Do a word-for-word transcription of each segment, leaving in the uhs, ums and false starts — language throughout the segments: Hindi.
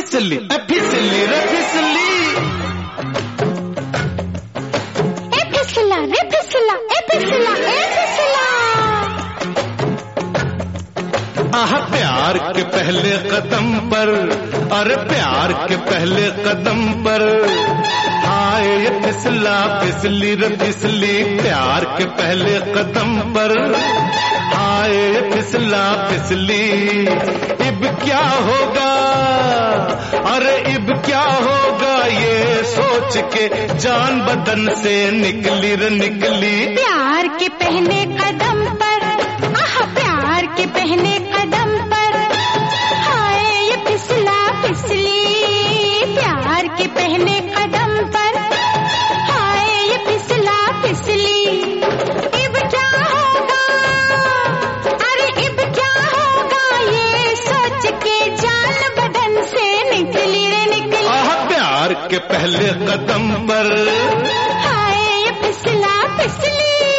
फिसली फिसली रे फिसली, ए फिसला रे फिसला, ए फिसला ए फिसला। आह प्यार के पहले कदम पर, अरे प्यार के पहले कदम पर हाय ये फिसला फिसली रे फिसली, प्यार के पहले कदम पर हाय ये फिसला फिसली। इब क्या होगा, अरे इब क्या होगा, ये सोच के जान बदन से निकली रे निकली। प्यार के पहले कदम पर, आह प्यार के पहले कदम पर हाय ये फिसला फिसली, प्यार के पहले कदम पर हाय ये फिसला फिसली। इब क्या होगा, अरे इब क्या होगा, ये सोच के जान बदन से निकली रे निकली। आह प्यार के पहले कदम पर हाय ये फिसला फिसली।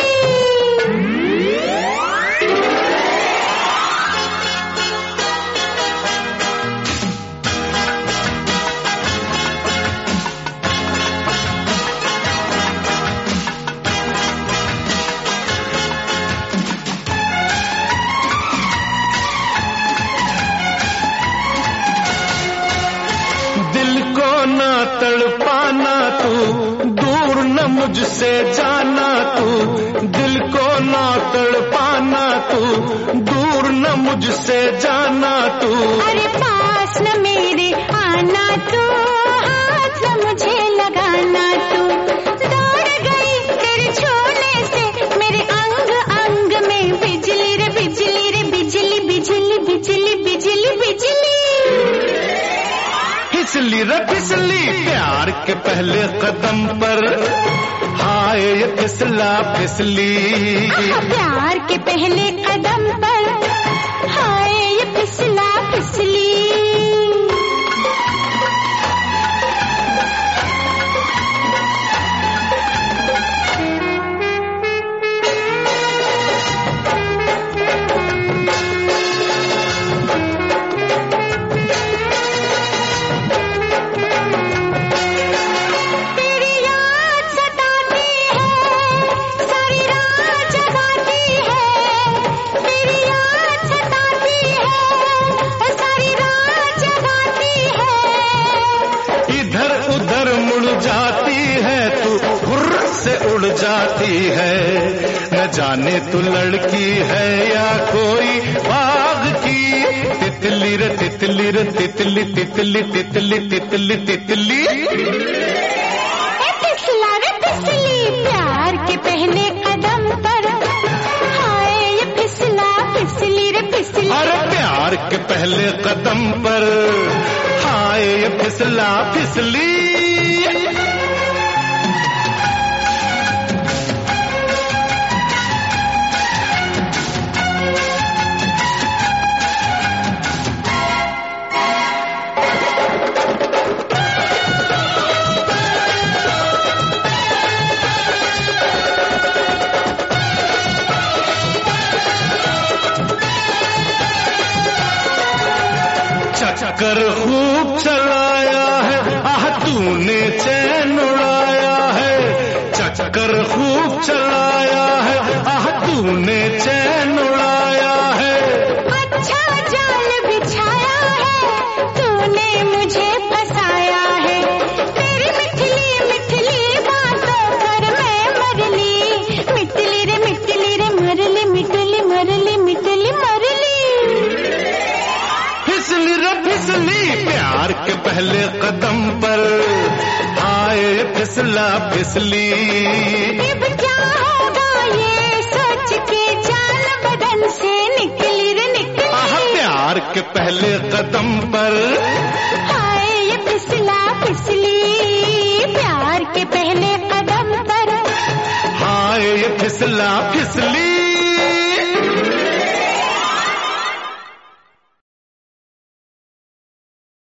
ना तड़पाना तू, दूर न मुझसे जाना तू, दिल को ना तड़पाना तू, दूर न मुझसे जाना तू। अरे पास न मेरे आना तू, हाथ न मुझे लगाना तू, दौड़ गई तेरे छोड़ने से मेरे अंग अंग में बिजली रे बिजली रे बिजली बिजली बिजली बिजली बिजली। फिसली रे फिसली प्यार के पहले कदम पर हाय ये फिसला फिसली। प्यार के पहले कदम पर हाय ये फिसला फिसली। उड़ जाती है न जाने तू लड़की है या कोई बाग की तितली रे तितली रे तितली तितली तितली तितली तितली। फिसला रे फिसली प्यार के पहले कदम पर हाय ये फिसला फिसली रे फिसली। अरे प्यार के पहले कदम पर हाय ये फिसला फिसली। चक्कर खूब चलाया है आह तूने चैन उड़ाया है, चक्कर खूब चलाया है आह तूने चैन उड़ाया है। अच्छा जाल बिछाया है तूने मुझे फंसाया है, तेरी मिठली मिठली बातों पर मैं मरली मिठली रे मिठली रे मरली मिठली मरली मिठली मरली। फिसली रे फिसली प्यार के पहले कदम पर आए फिसला फिसली। अब क्या होगा ये सोच के जान बदन से निकली रे निकली। आह प्यार के पहले कदम पर हाय ये फिसला फिसली, प्यार के पहले कदम पर हाय ये फिसला फिसली।